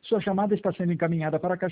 Sua chamada está sendo encaminhada para a caixa